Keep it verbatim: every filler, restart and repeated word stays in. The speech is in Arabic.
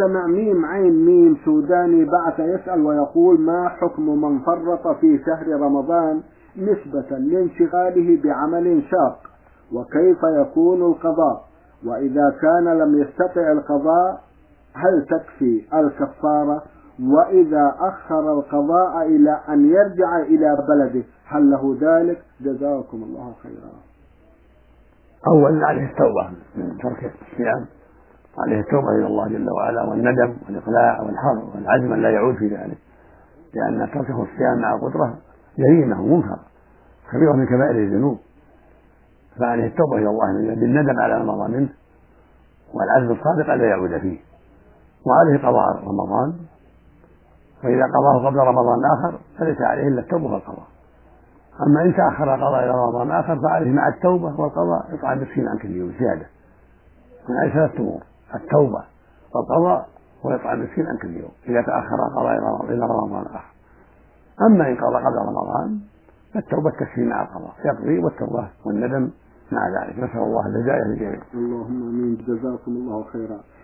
المستمع ميم عين ميم سوداني بعث يسأل ويقول: ما حكم من فرط في شهر رمضان نسبة لانشغاله بعمل شاق، وكيف يكون القضاء؟ وإذا كان لم يستطع القضاء هل تكفي الكفارة؟ وإذا أخر القضاء إلى أن يرجع إلى بلده هل له ذلك؟ جزاكم الله خيرا. أولا عليه التوبة من ترك الصيام، عليه التوبة إلى الله جل وعلا والندم والإقلاع والحر والعزم لا يعود في ذلك، لأن تركه الصيام مع قدرة جريمة ومنكر كبيرة من كبائر الذنوب، فعليه التوبة إلى الله بالندم على ما مضى منه والعزم الصادق ألا يعود فيه، وعليه قضاء رمضان، فإذا قضاه قبل رمضان آخر فليس عليه إلا التوبة والقضاء. أما إن تأخر القضاء إلى رمضان آخر فعليه مع التوبة والقضاء يطعم مسكين عن كل يوم زيادة، من أي ثلاث أمور: التوبة والقضاء ويطعم مسكين عن كل يوم إذا تأخر القضاء إلى رمضان آخر. أما إن قضى قبل رمضان فالتوبة تكفي مع القضاء، يقضي والتوبة والندم مع ذلك. نسأل الله الهداية للجميع. اللهم آمين. جزاكم الله خيرا.